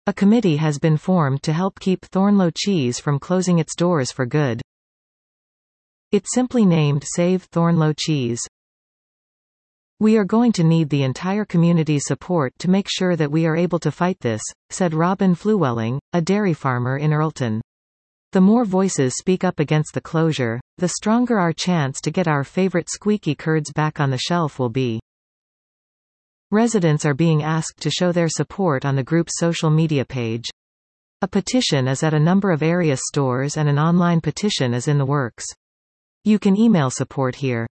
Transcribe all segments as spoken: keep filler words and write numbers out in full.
A committee has been formed to help keep Thornlow Cheese from closing its doors for good. It's simply named Save Thornlow Cheese. "We are going to need the entire community's support to make sure that we are able to fight this," said Robin Flewelling, a dairy farmer in Earlton. "The more voices speak up against the closure, the stronger our chance to get our favorite squeaky curds back on the shelf will be." Residents are being asked to show their support on the group's social media page. A petition is at a number of area stores and an online petition is in the works. You can email support here.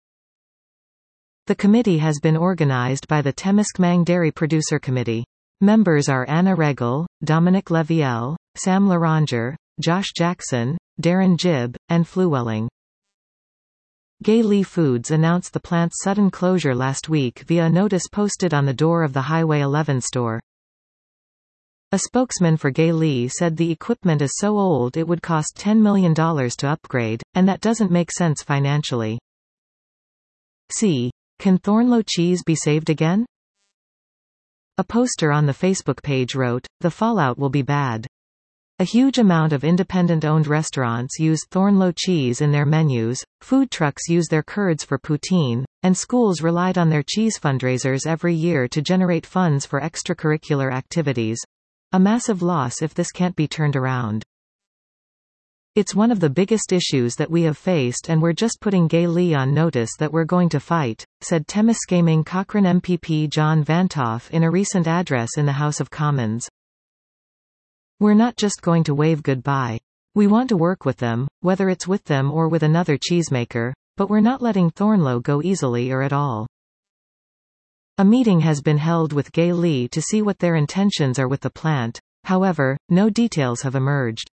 The committee has been organized by the Temescmang Dairy Producer Committee. Members are Anna Regal, Dominic Leviel, Sam Laranger, Josh Jackson, Darren Jibb, and Flewelling. Gay Lea Foods announced the plant's sudden closure last week via a notice posted on the door of the Highway eleven store. A spokesman for Gay Lea said the equipment is so old it would cost ten million dollars to upgrade, and that doesn't make sense financially. C. Can Thornlow Cheese be saved again? A poster on the Facebook page wrote, "The fallout will be bad." A huge amount of independent-owned restaurants use Thornlow cheese in their menus, food trucks use their curds for poutine, and schools relied on their cheese fundraisers every year to generate funds for extracurricular activities. A massive loss if this can't be turned around. "It's one of the biggest issues that we have faced and we're just putting Gay Lea on notice that we're going to fight," said Temescaming Cochrane M P P John Vantoff in a recent address in the House of Commons. "We're not just going to wave goodbye. We want to work with them, whether it's with them or with another cheesemaker, but we're not letting Thornlow go easily or at all." A meeting has been held with Gay Lea to see what their intentions are with the plant. However, no details have emerged.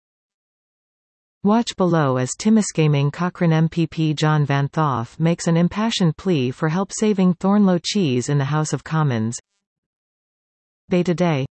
Watch below as Temescaming Cochrane M P P John Vantoff makes an impassioned plea for help saving Thornlow cheese in the House of Commons. Bay Today.